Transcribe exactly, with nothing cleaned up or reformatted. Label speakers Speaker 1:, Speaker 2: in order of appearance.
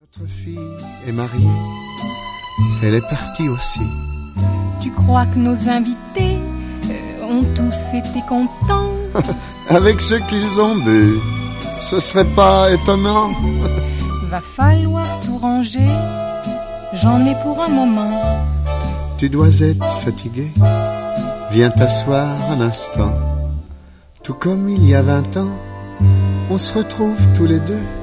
Speaker 1: Notre fille est mariée, elle est partie aussi.
Speaker 2: Tu crois que nos invités euh, ont tous été contents?
Speaker 1: Avec ce qu'ils ont bu, ce serait pas étonnant.
Speaker 2: Va falloir tout ranger, j'en ai pour un moment.
Speaker 1: Tu dois être fatigué, viens t'asseoir un instant. Tout comme il y a vingt ans, on se retrouve tous les deux.